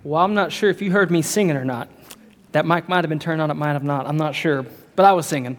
Well, I'm not sure if you heard me singing or not. That mic might have been turned on, it might have not. I'm not sure, but I was singing.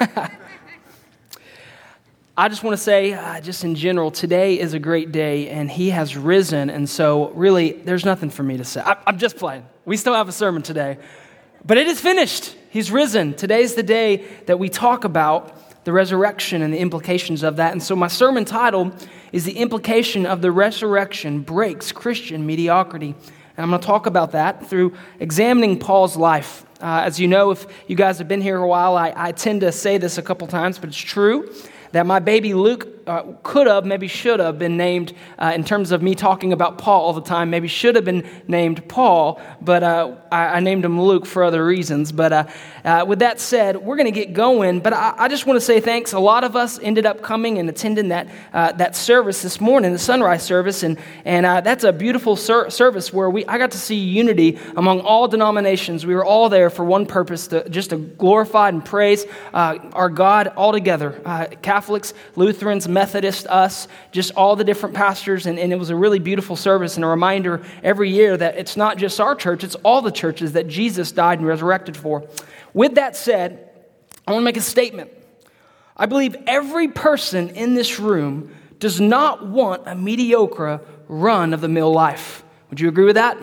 I just want to say, just in general, today is a great day, and He has risen, and so really, there's nothing for me to say. I'm just playing. We still have a sermon today, but it is finished. He's risen. Today's the day that we talk about the resurrection and the implications of that, and so my sermon title is The Implication of the Resurrection Breaks Christian Mediocrity. And I'm going to talk about that through examining Paul's life. As you know, if you guys have been here a while, I tend to say this a couple times, but it's true that my baby Luke could have, maybe should have been named, in terms of me talking about Paul all the time, maybe should have been named Paul, but I named him Luke for other reasons. But with that said, we're going to get going, but I just want to say thanks. A lot of us ended up coming and attending that service this morning, the sunrise service, and that's a beautiful service where I got to see unity among all denominations. We were all there for one purpose, just to glorify and praise our God all together. Catholics, Lutherans, Methodists, us, just all the different pastors, and it was a really beautiful service and a reminder every year that it's not just our church, it's all the churches that Jesus died and resurrected for. With that said, I want to make a statement. I believe every person in this room does not want a mediocre run-of-the-mill life. Would you agree with that?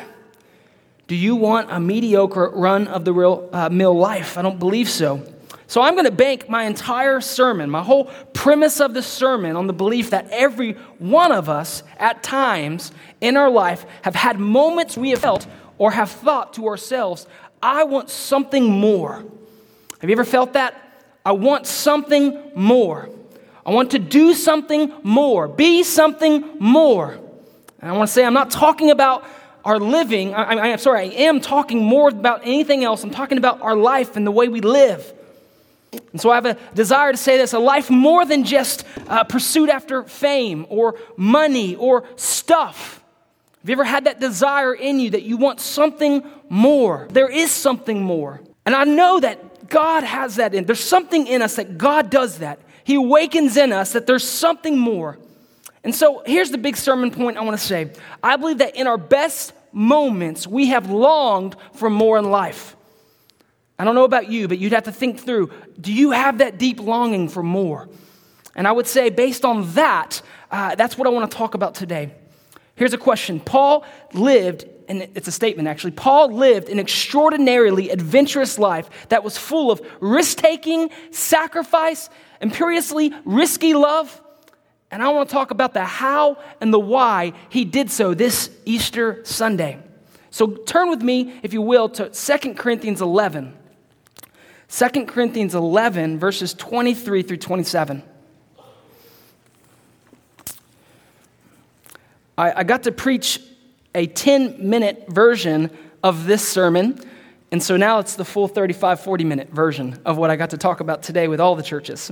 Do you want a mediocre run-of-the-mill life? I don't believe so. So I'm going to bank my entire sermon, my whole premise of the sermon, on the belief that every one of us at times in our life have had moments we have felt or have thought to ourselves, I want something more. Have you ever felt that? I want something more. I want to do something more, be something more. And I want to say I'm not talking about our living. I am talking more about anything else. I'm talking about our life and the way we live. And so I have a desire to say this, a life more than just pursuit after fame or money or stuff. Have you ever had that desire in you that you want something more? There is something more. And I know that God has that in. There's something in us that God does that. He awakens in us that there's something more. And so here's the big sermon point I want to say. I believe that in our best moments, we have longed for more in life. I don't know about you, but you'd have to think through, do you have that deep longing for more? And I would say based on that, that's what I want to talk about today. Here's a question. Paul lived, and it's a statement actually, Paul lived an extraordinarily adventurous life that was full of risk-taking, sacrifice, imperiously risky love. And I want to talk about the how and the why he did so this Easter Sunday. So turn with me, if you will, to 2 Corinthians 11. 2 Corinthians 11, verses 23 through 27. I got to preach a 10-minute version of this sermon, and so now it's the full 35, 40-minute version of what I got to talk about today with all the churches.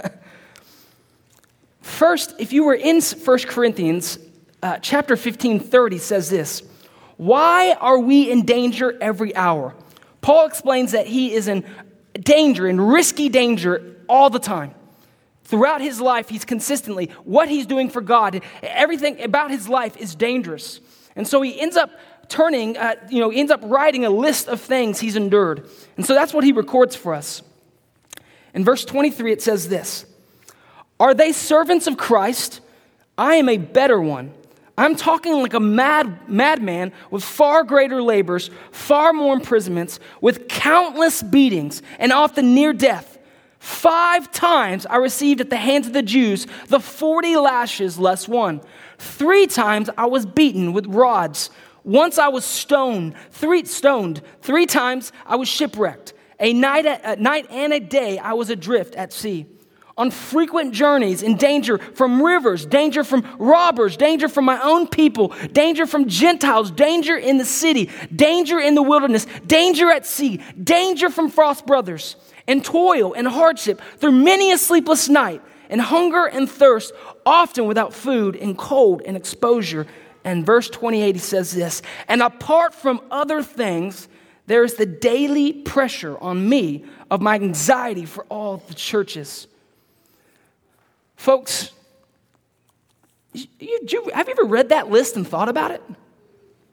First, if you were in 1 Corinthians, chapter 15:30 says this, "Why are we in danger every hour?" Paul explains that he is in danger, in risky danger all the time. Throughout his life, he's consistently, what he's doing for God, everything about his life is dangerous. And so he ends up ends up writing a list of things he's endured. And so that's what he records for us. In verse 23, it says this, "Are they servants of Christ? I am a better one. I'm talking like a madman with far greater labors, far more imprisonments, with countless beatings, and often near death. 5 times I received at the hands of the Jews the 40 lashes less one. 3 times I was beaten with rods. Once I was stoned. 3 times I was shipwrecked. A night and a day I was adrift at sea. On frequent journeys, in danger from rivers, danger from robbers, danger from my own people, danger from Gentiles, danger in the city, danger in the wilderness, danger at sea, danger from false brothers, and toil and hardship through many a sleepless night, and hunger and thirst, often without food, and cold and exposure." And verse 28, he says this, "And apart from other things, there is the daily pressure on me of my anxiety for all the churches." Folks, have you ever read that list and thought about it?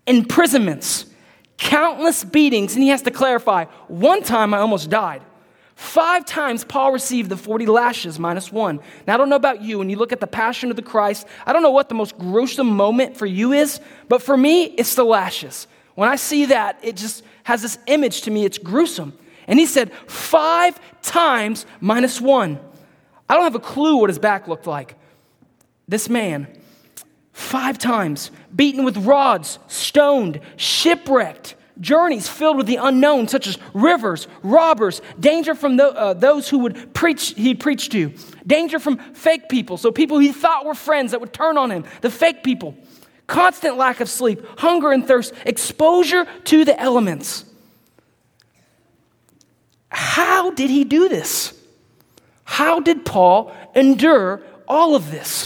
imprisonments, countless beatings, and he has to clarify, one time I almost died. 5 times Paul received the 40 lashes minus 1. Now, I don't know about you. When you look at the Passion of the Christ, I don't know what the most gruesome moment for you is, but for me, it's the lashes. When I see that, it just has this image to me. It's gruesome. And he said 5 times minus 1. I don't have a clue what his back looked like. This man, 5 times, beaten with rods, stoned, shipwrecked, journeys filled with the unknown, such as rivers, robbers, danger from those who he'd preach to, danger from fake people, so people he thought were friends that would turn on him, the fake people, constant lack of sleep, hunger and thirst, exposure to the elements. How did he do this? How did Paul endure all of this?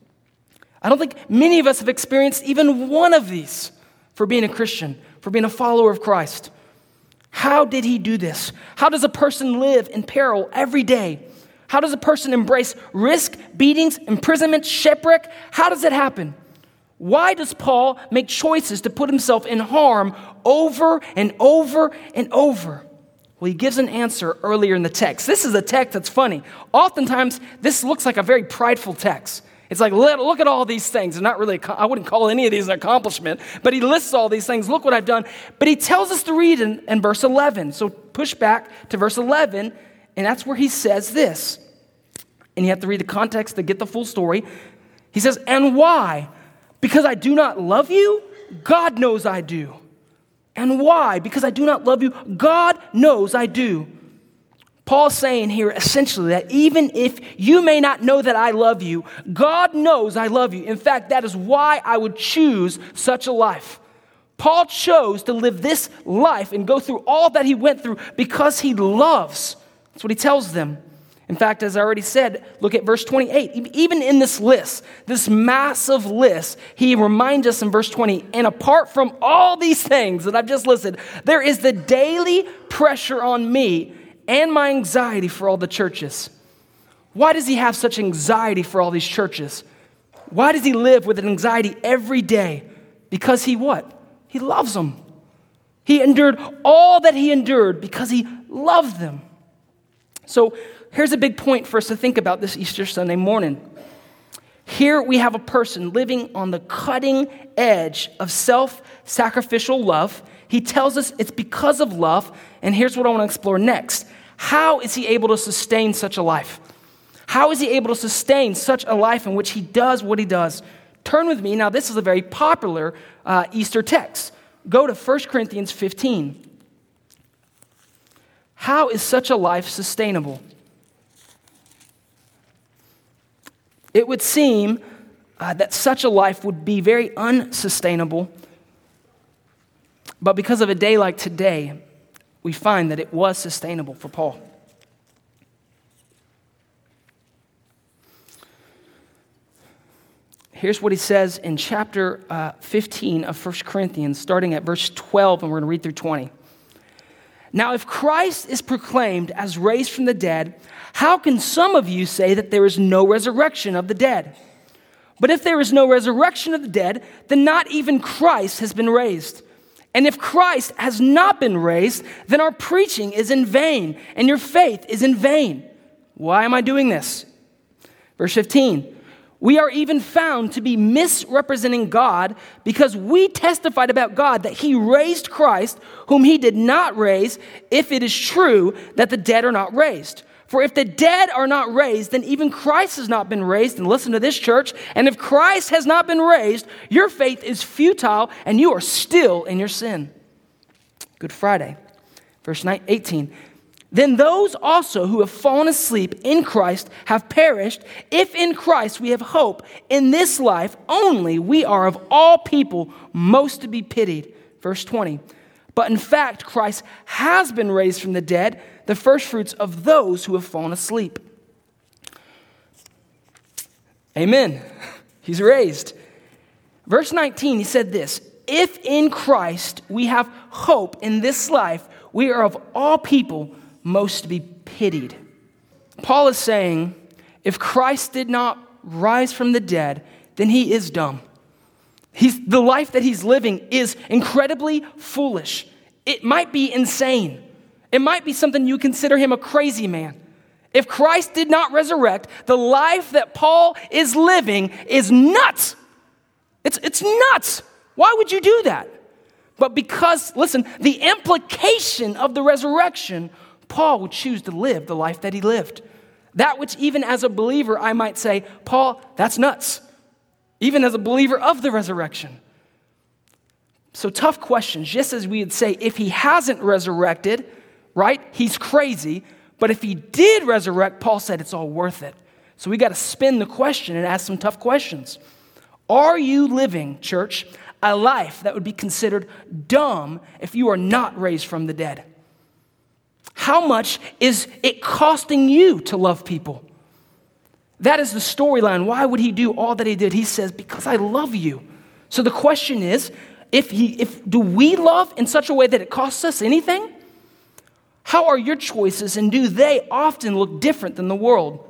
I don't think many of us have experienced even one of these for being a Christian, for being a follower of Christ. How did he do this? How does a person live in peril every day? How does a person embrace risk, beatings, imprisonment, shipwreck? How does it happen? Why does Paul make choices to put himself in harm over and over and over? Well, he gives an answer earlier in the text. This is a text that's funny. Oftentimes, this looks like a very prideful text. It's like, look at all these things. And not really, I wouldn't call any of these an accomplishment, but he lists all these things. Look what I've done. But he tells us to read in verse 11. So push back to verse 11, and that's where he says this. And you have to read the context to get the full story. He says, and why? Because I do not love you? God knows I do. And why? Because I do not love you? God knows I do. Paul's saying here essentially that even if you may not know that I love you, God knows I love you. In fact, that is why I would choose such a life. Paul chose to live this life and go through all that he went through because he loves. That's what he tells them. In fact, as I already said, look at verse 28. Even in this list, this massive list, he reminds us in verse 20, and apart from all these things that I've just listed, there is the daily pressure on me and my anxiety for all the churches. Why does he have such anxiety for all these churches? Why does he live with an anxiety every day? Because he what? He loves them. He endured all that he endured because he loved them. So here's a big point for us to think about this Easter Sunday morning. Here we have a person living on the cutting edge of self-sacrificial love. He tells us it's because of love, and here's what I want to explore next. How is he able to sustain such a life? How is he able to sustain such a life in which he does what he does? Turn with me. Now, this is a very popular Easter text. Go to 1 Corinthians 15. How is such a life sustainable? It would seem that such a life would be very unsustainable, but because of a day like today, we find that it was sustainable for Paul. Here's what he says in chapter 15 of 1 Corinthians, starting at verse 12, and we're going to read through 20. Now, if Christ is proclaimed as raised from the dead, how can some of you say that there is no resurrection of the dead? But if there is no resurrection of the dead, then not even Christ has been raised. And if Christ has not been raised, then our preaching is in vain, and your faith is in vain. Why am I doing this? Verse 15. We are even found to be misrepresenting God because we testified about God that he raised Christ, whom he did not raise, if it is true that the dead are not raised. For if the dead are not raised, then even Christ has not been raised. And listen to this, church. And if Christ has not been raised, your faith is futile and you are still in your sin. Good Friday. Verse 18. Then those also who have fallen asleep in Christ have perished. If in Christ we have hope in this life only, we are of all people most to be pitied. Verse 20. But in fact, Christ has been raised from the dead, the first fruits of those who have fallen asleep. Amen. He's raised. Verse 19, he said this, if in Christ we have hope in this life, we are of all people most to be pitied. Paul is saying, if Christ did not rise from the dead, then he is dumb. The life that he's living is incredibly foolish. It might be insane. It might be something you consider him a crazy man. If Christ did not resurrect, the life that Paul is living is nuts. It's nuts. Why would you do that? But because, listen, the implication of the resurrection, Paul would choose to live the life that he lived. That which even as a believer, I might say, Paul, that's nuts. Even as a believer of the resurrection. So tough questions, just as we would say, if he hasn't resurrected, right, he's crazy. But if he did resurrect, Paul said it's all worth it. So we got to spin the question and ask some tough questions. Are you living, church, a life that would be considered dumb if you are not raised from the dead? How much is it costing you to love people? That is the storyline. Why would he do all that he did? He says, because I love you. So the question is, do we love in such a way that it costs us anything? How are your choices, and do they often look different than the world?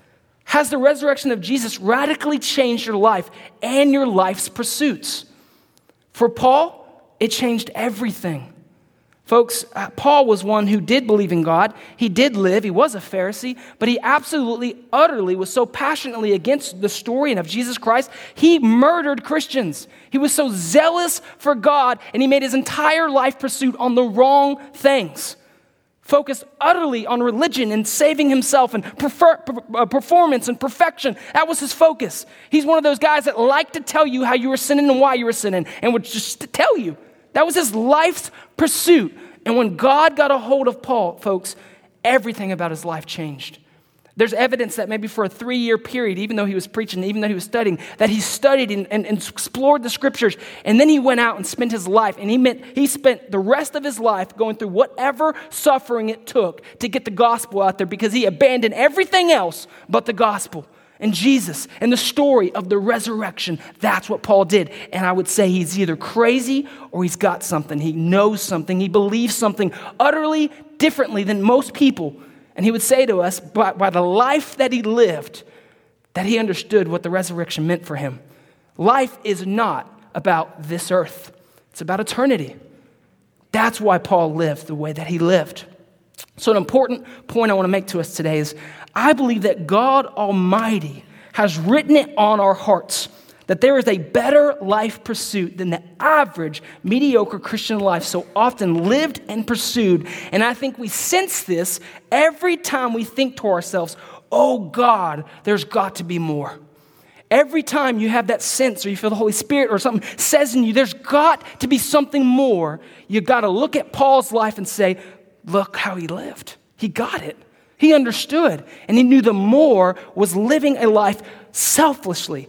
Has the resurrection of Jesus radically changed your life and your life's pursuits? For Paul, it changed everything. Folks, Paul was one who did believe in God. He did live. He was a Pharisee, but he absolutely, utterly was so passionately against the story and of Jesus Christ, he murdered Christians. He was so zealous for God, and he made his entire life pursuit on the wrong things. Focused utterly on religion and saving himself and performance and perfection. That was his focus. He's one of those guys that like to tell you how you were sinning and why you were sinning, and would just tell you. That was his life's pursuit. And when God got a hold of Paul, folks, everything about his life changed. There's evidence that maybe for a 3-year period, even though he was preaching, even though he was studying, that he studied and explored the scriptures. And then he went out and spent his life. And he spent the rest of his life going through whatever suffering it took to get the gospel out there, because he abandoned everything else but the gospel. And Jesus and the story of the resurrection, that's what Paul did. And I would say he's either crazy or he's got something. He knows something. He believes something utterly differently than most people. And he would say to us, by the life that he lived, that he understood what the resurrection meant for him. Life is not about this earth. It's about eternity. That's why Paul lived the way that he lived. So an important point I want to make to us today is, I believe that God Almighty has written it on our hearts that there is a better life pursuit than the average mediocre Christian life so often lived and pursued. And I think we sense this every time we think to ourselves, oh God, there's got to be more. Every time you have that sense, or you feel the Holy Spirit or something says in you, there's got to be something more. You got to look at Paul's life and say, look how he lived. He got it. He understood, and he knew the more was living a life sacrificially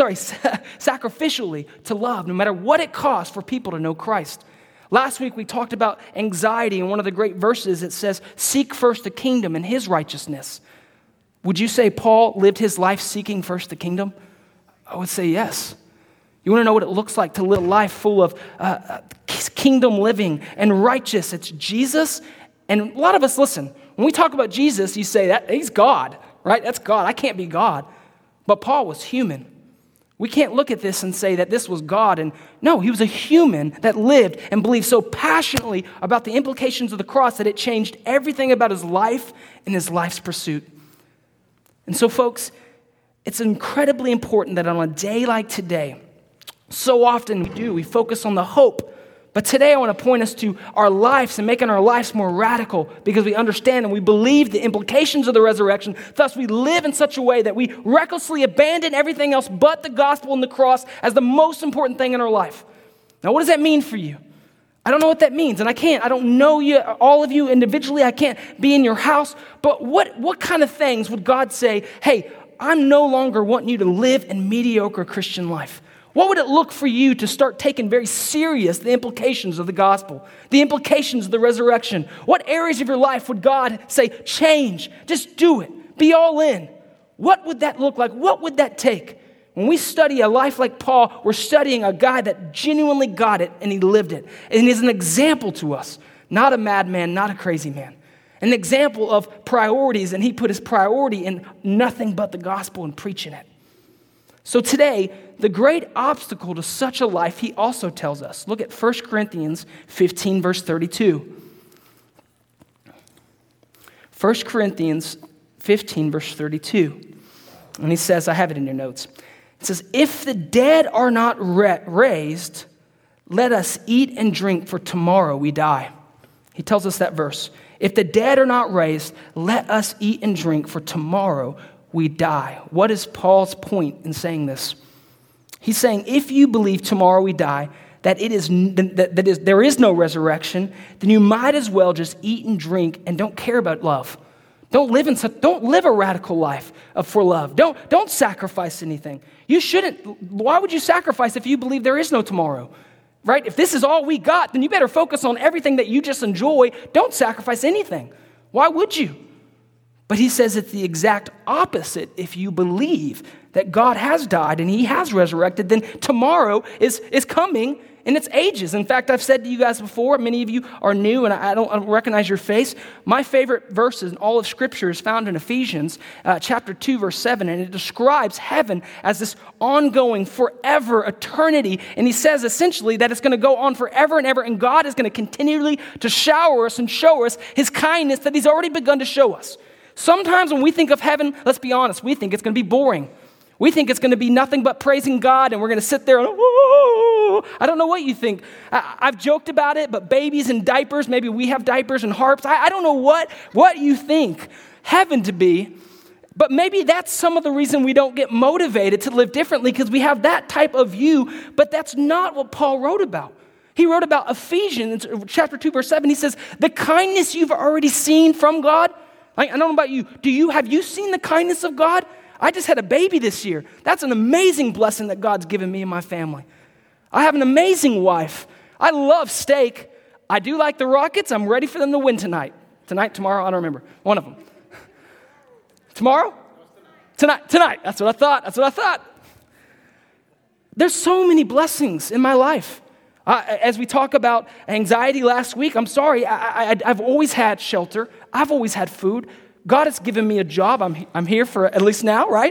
to love, no matter what it costs for people to know Christ. Last week we talked about anxiety, and one of the great verses, it says, seek first the kingdom and his righteousness. Would you say Paul lived his life seeking first the kingdom? I would say yes. You want to know what it looks like to live a life full of kingdom living and righteous? It's Jesus. And a lot of us, listen, when we talk about Jesus, you say that he's God, right? That's God. I can't be God. But Paul was human. We can't look at this and say that this was God. And no, he was a human that lived and believed so passionately about the implications of the cross that it changed everything about his life and his life's pursuit. And so, folks, it's incredibly important that on a day like today, so often we focus on the hope. But today I want to point us to our lives and making our lives more radical, because we understand and we believe the implications of the resurrection. Thus we live in such a way that we recklessly abandon everything else but the gospel and the cross as the most important thing in our life. Now, what does that mean for you? I don't know what that means, and I don't know you, all of you individually. I can't be in your house. But what kind of things would God say, hey, I'm no longer wanting you to live a mediocre Christian life? What would it look for you to start taking very serious the implications of the gospel, the implications of the resurrection? What areas of your life would God say, change, just do it, be all in? What would that look like? What would that take? When we study a life like Paul, we're studying a guy that genuinely got it and he lived it. And is an example to us, not a madman, not a crazy man. An example of priorities, and he put his priority in nothing but the gospel and preaching it. So today, the great obstacle to such a life, he also tells us. Look at 1 Corinthians 15, verse 32. 1 Corinthians 15, verse 32. And he says, I have it in your notes. It says, if the dead are not raised, let us eat and drink, for tomorrow we die. He tells us that verse. If the dead are not raised, let us eat and drink, for tomorrow we die. What is Paul's point in saying this? He's saying, if you believe tomorrow we die, that there is no resurrection, then you might as well just eat and drink and don't care about love. Don't live a radical life for love. Don't sacrifice anything. You shouldn't. Why would you sacrifice if you believe there is no tomorrow? Right? If this is all we got, then you better focus on everything that you just enjoy. Don't sacrifice anything. Why would you? But he says it's the exact opposite. If you believe that God has died and he has resurrected, then tomorrow is coming in its ages. In fact, I've said to you guys before, many of you are new and I don't recognize your face. My favorite verse in all of Scripture is found in Ephesians chapter 2, verse 7, and it describes heaven as this ongoing, forever eternity. And he says essentially that it's going to go on forever and ever, and God is going to continually to shower us and show us his kindness that he's already begun to show us. Sometimes when we think of heaven, let's be honest, we think it's going to be boring. We think it's going to be nothing but praising God, and we're going to sit there and, whoa. I don't know what you think. I've joked about it, but babies in diapers, maybe we have diapers and harps. I don't know what you think heaven to be, but maybe that's some of the reason we don't get motivated to live differently, because we have that type of view, but that's not what Paul wrote about. He wrote about Ephesians chapter 2, verse 7. He says, the kindness you've already seen from God. I don't know about you. Have you seen the kindness of God? I just had a baby this year. That's an amazing blessing that God's given me and my family. I have an amazing wife. I love steak. I do like the Rockets. I'm ready for them to win tonight. Tomorrow, I don't remember. One of them. Tomorrow? Tonight. That's what I thought. There's so many blessings in my life. As we talk about anxiety last week, I'm sorry, I've always had shelter. I've always had food. God has given me a job. I'm here for at least now, right?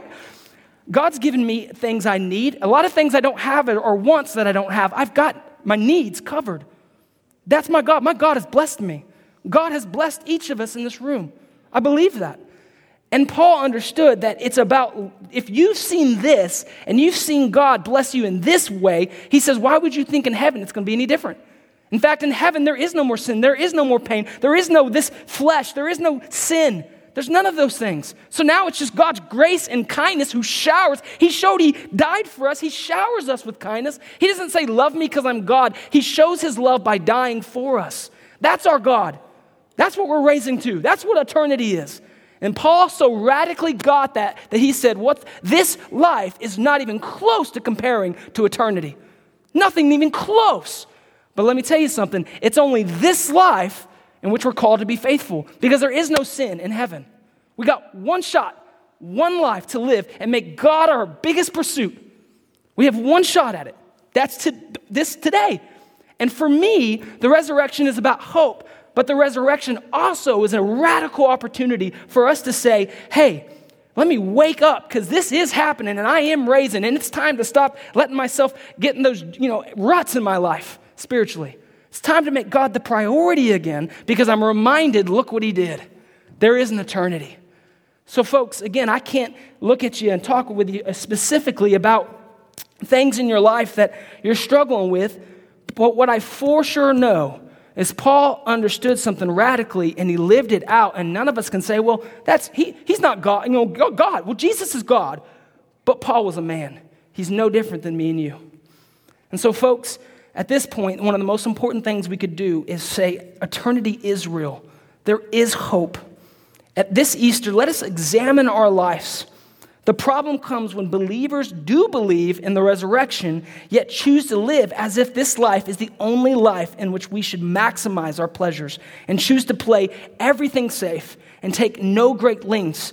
God's given me things I need. A lot of things I don't have or wants that I don't have. I've got my needs covered. That's my God. My God has blessed me. God has blessed each of us in this room. I believe that. And Paul understood that it's about, if you've seen this and you've seen God bless you in this way, he says, why would you think in heaven it's going to be any different? In fact, in heaven, there is no more sin. There is no more pain. There is no this flesh. There is no sin. There's none of those things. So now it's just God's grace and kindness who showers. He showed he died for us. He showers us with kindness. He doesn't say, love me because I'm God. He shows his love by dying for us. That's our God. That's what we're raising to. That's what eternity is. And Paul so radically got that he said, this life is not even close to comparing to eternity. Nothing even close. But let me tell you something. It's only this life in which we're called to be faithful, because there is no sin in heaven. We got one shot, one life to live and make God our biggest pursuit. We have one shot at it. That's this today. And for me, the resurrection is about hope, but the resurrection also is a radical opportunity for us to say, hey, let me wake up, because this is happening and I am raising, and it's time to stop letting myself get in those ruts in my life spiritually. It's time to make God the priority again, because I'm reminded, look what he did. There is an eternity. So folks, again, I can't look at you and talk with you specifically about things in your life that you're struggling with, but what I for sure know is Paul understood something radically and he lived it out, and none of us can say, well, he's not God. God. Well, Jesus is God, but Paul was a man. He's no different than me and you. And so folks, at this point, one of the most important things we could do is say, eternity is real. There is hope. At this Easter, let us examine our lives. The problem comes when believers do believe in the resurrection, yet choose to live as if this life is the only life in which we should maximize our pleasures, and choose to play everything safe and take no great lengths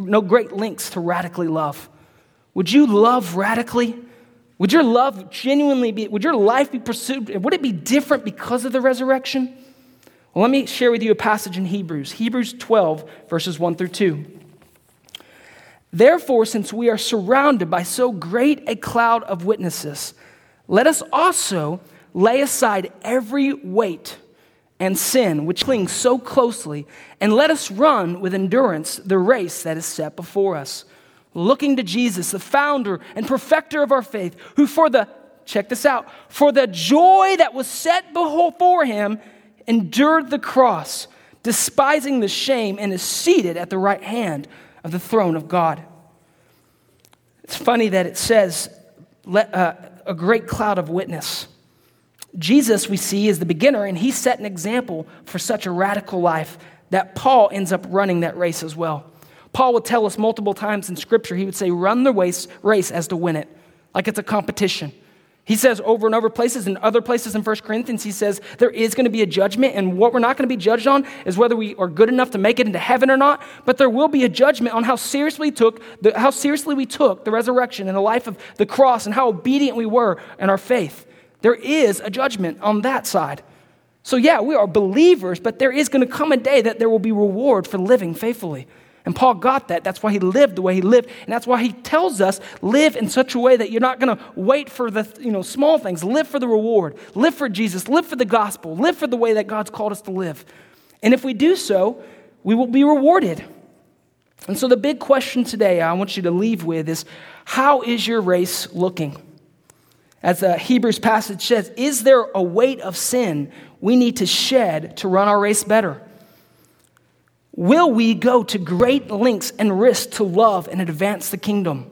to radically love. Would you love radically? Would your love genuinely be, would your life be pursued? Would it be different because of the resurrection? Well, let me share with you a passage in Hebrews 12, verses 1 through 2. Therefore, since we are surrounded by so great a cloud of witnesses, let us also lay aside every weight and sin which clings so closely, and let us run with endurance the race that is set before us, looking to Jesus, the founder and perfecter of our faith, who check this out, for the joy that was set before him endured the cross, despising the shame, and is seated at the right hand of the throne of God. It's funny that it says a great cloud of witness. Jesus, we see, is the beginner, and he set an example for such a radical life that Paul ends up running that race as well. Paul would tell us multiple times in Scripture, he would say, run the race as to win it, like it's a competition. He says over and over places, in other places in 1 Corinthians, he says there is going to be a judgment, and what we're not going to be judged on is whether we are good enough to make it into heaven or not, but there will be a judgment on how seriously we took the resurrection and the life of the cross and how obedient we were in our faith. There is a judgment on that side. So yeah, we are believers, but there is going to come a day that there will be reward for living faithfully. And Paul got that. That's why he lived the way he lived. And that's why he tells us, live in such a way that you're not going to wait for the small things. Live for the reward. Live for Jesus. Live for the gospel. Live for the way that God's called us to live. And if we do so, we will be rewarded. And so the big question today I want you to leave with is, how is your race looking? As the Hebrews passage says, is there a weight of sin we need to shed to run our race better? Will we go to great lengths and risk to love and advance the kingdom?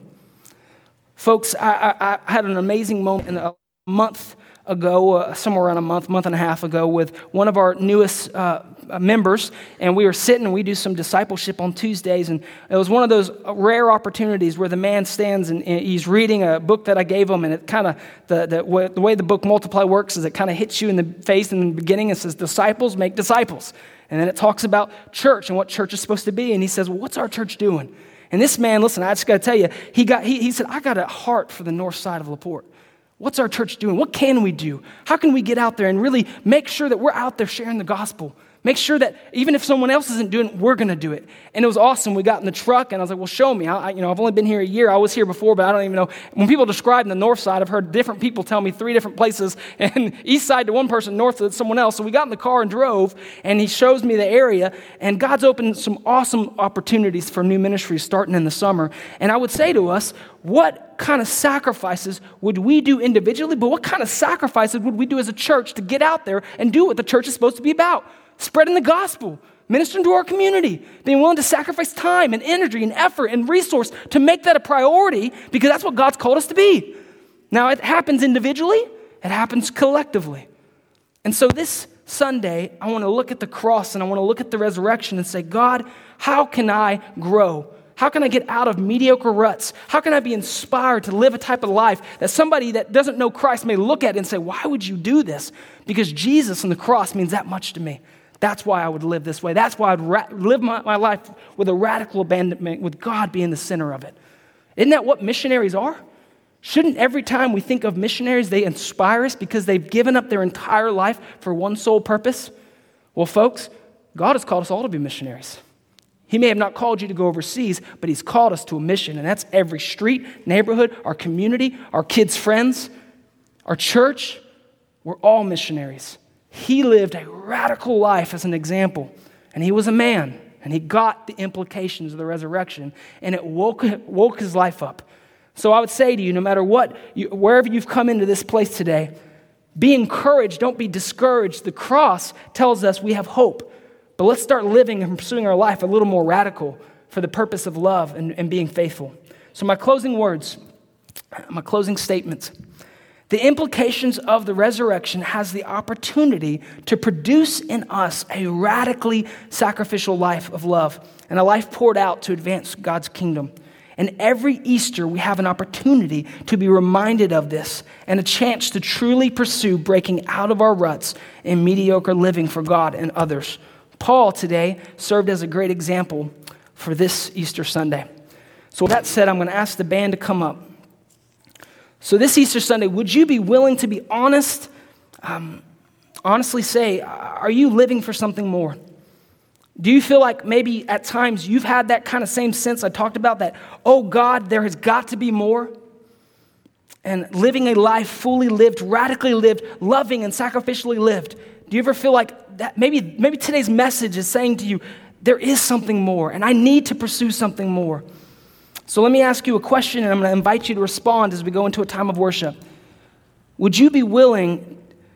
Folks, I had an amazing moment a month ago, somewhere around a month and a half ago, with one of our newest members, and we were sitting and we do some discipleship on Tuesdays, and it was one of those rare opportunities where the man stands and he's reading a book that I gave him, and it kind of, the way the book Multiply works is it kind of hits you in the face in the beginning. It says, disciples make disciples. And then it talks about church and what church is supposed to be, and he says, well, what's our church doing? And this man, listen, I just got to tell you, he said, I got a heart for the north side of LaPorte. What's our church doing? What can we do? How can we get out there and really make sure that we're out there sharing the gospel? Make sure that even if someone else isn't doing it, we're going to do it. And it was awesome. We got in the truck, and I was like, well, show me. I've only been here a year. I was here before, but I don't even know. When people describe the north side, I've heard different people tell me 3 different places, and east side to one person, north to someone else. So we got in the car and drove, and he shows me the area, and God's opened some awesome opportunities for new ministries starting in the summer. And I would say to us, what kind of sacrifices would we do individually, but what kind of sacrifices would we do as a church to get out there and do what the church is supposed to be about? Spreading the gospel, ministering to our community, being willing to sacrifice time and energy and effort and resource to make that a priority, because that's what God's called us to be. Now, it happens individually, it happens collectively. And so this Sunday, I want to look at the cross and I want to look at the resurrection and say, God, how can I grow? How can I get out of mediocre ruts? How can I be inspired to live a type of life that somebody that doesn't know Christ may look at and say, why would you do this? Because Jesus and the cross means that much to me. That's why I would live this way. That's why I'd live my life with a radical abandonment, with God being the center of it. Isn't that what missionaries are? Shouldn't every time we think of missionaries, they inspire us because they've given up their entire life for one sole purpose? Well, folks, God has called us all to be missionaries. He may have not called you to go overseas, but he's called us to a mission, and that's every street, neighborhood, our community, our kids' friends, our church. We're all missionaries. He lived a radical life as an example, and he was a man, and he got the implications of the resurrection, and it woke his life up. So I would say to you, no matter what, wherever you've come into this place today, be encouraged, don't be discouraged. The cross tells us we have hope, but let's start living and pursuing our life a little more radical for the purpose of love and being faithful. So my closing words, my closing statements. The implications of the resurrection has the opportunity to produce in us a radically sacrificial life of love and a life poured out to advance God's kingdom. And every Easter, we have an opportunity to be reminded of this and a chance to truly pursue breaking out of our ruts and mediocre living for God and others. Paul today served as a great example for this Easter Sunday. So with that said, I'm going to ask the band to come up. So this Easter Sunday, would you be willing to be honest? Honestly say, are you living for something more? Do you feel like maybe at times you've had that kind of same sense I talked about, that, oh God, there has got to be more? And living a life fully lived, radically lived, loving and sacrificially lived. Do you ever feel like that? Maybe today's message is saying to you, there is something more, and I need to pursue something more. So let me ask you a question, and I'm going to invite you to respond as we go into a time of worship. Would you be willing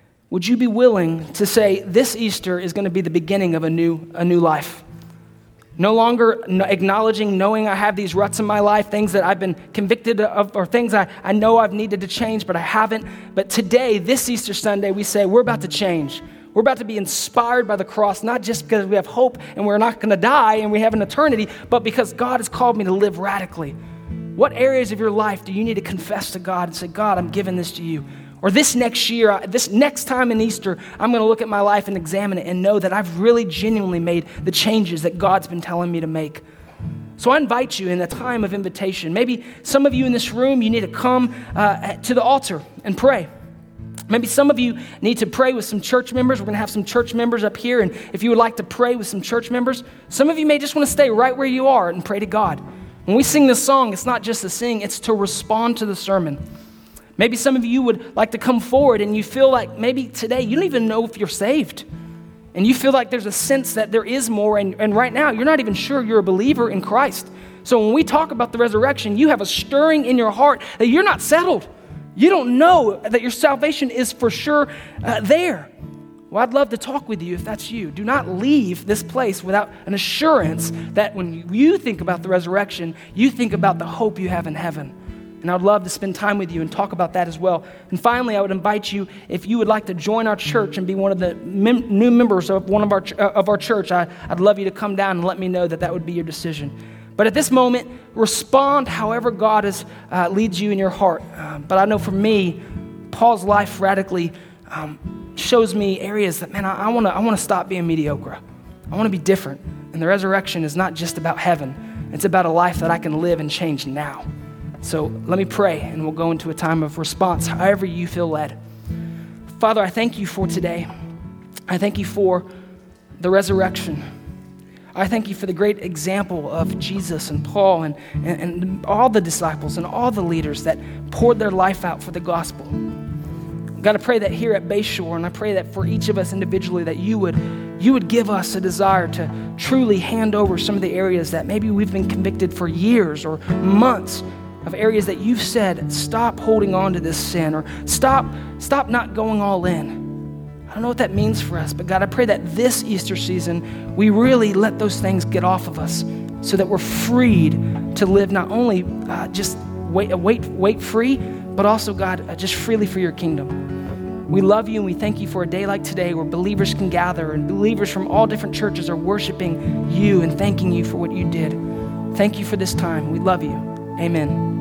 to say this Easter is going to be the beginning of a new life? No longer acknowledging, knowing I have these ruts in my life, things that I've been convicted of, or things I know I've needed to change, but I haven't. But today, this Easter Sunday, we say we're about to change. We're about to be inspired by the cross, not just because we have hope and we're not going to die and we have an eternity, but because God has called me to live radically. What areas of your life do you need to confess to God and say, God, I'm giving this to you? Or this next year, this next time in Easter, I'm going to look at my life and examine it and know that I've really genuinely made the changes that God's been telling me to make. So I invite you in a time of invitation. Maybe some of you in this room, you need to come to the altar and pray. Maybe some of you need to pray with some church members. We're going to have some church members up here, and if you would like to pray with some church members, some of you may just want to stay right where you are and pray to God. When we sing this song, it's not just to sing, it's to respond to the sermon. Maybe some of you would like to come forward and you feel like maybe today you don't even know if you're saved. And you feel like there's a sense that there is more, and right now you're not even sure you're a believer in Christ. So when we talk about the resurrection, you have a stirring in your heart that you're not settled. You don't know that your salvation is for sure there. Well, I'd love to talk with you if that's you. Do not leave this place without an assurance that when you think about the resurrection, you think about the hope you have in heaven. And I would love to spend time with you and talk about that as well. And finally, I would invite you, if you would like to join our church and be one of the new members of one of our church, I'd love you to come down and let me know that would be your decision. But at this moment, respond however God leads you in your heart. But I know for me, Paul's life radically shows me areas that, man, I want to stop being mediocre. I want to be different. And the resurrection is not just about heaven. It's about a life that I can live and change now. So let me pray, and we'll go into a time of response, however you feel led. Father, I thank you for today. I thank you for the resurrection. I thank you for the great example of Jesus and Paul and all the disciples and all the leaders that poured their life out for the gospel. God, I pray that here at Bayshore, and I pray that for each of us individually, that you would give us a desire to truly hand over some of the areas that maybe we've been convicted for years or months, of areas that you've said, stop holding on to this sin, or stop not going all in. I don't know what that means for us, but God, I pray that this Easter season, we really let those things get off of us so that we're freed to live not only just wait free, but also, God, just freely for your kingdom. We love you and we thank you for a day like today where believers can gather and believers from all different churches are worshiping you and thanking you for what you did. Thank you for this time. We love you. Amen.